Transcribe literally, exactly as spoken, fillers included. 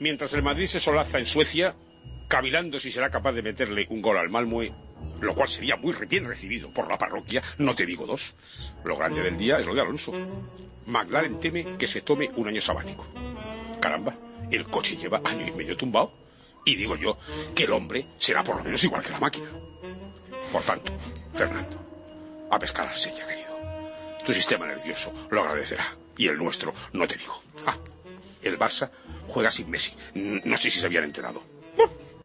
Mientras el Madrid se solaza en Suecia, cavilando si será capaz de meterle un gol al Malmö, lo cual sería muy bien recibido por la parroquia, no te digo dos. Lo grande del día es lo de Alonso. McLaren teme que se tome un año sabático. Caramba, el coche lleva año y medio tumbado, y digo yo que el hombre será por lo menos igual que la máquina. Por tanto, Fernando, a pescar al sella, querido. Tu sistema nervioso lo agradecerá, y el nuestro, no te digo. Ah, el Barça juega sin Messi. No sé si se habían enterado.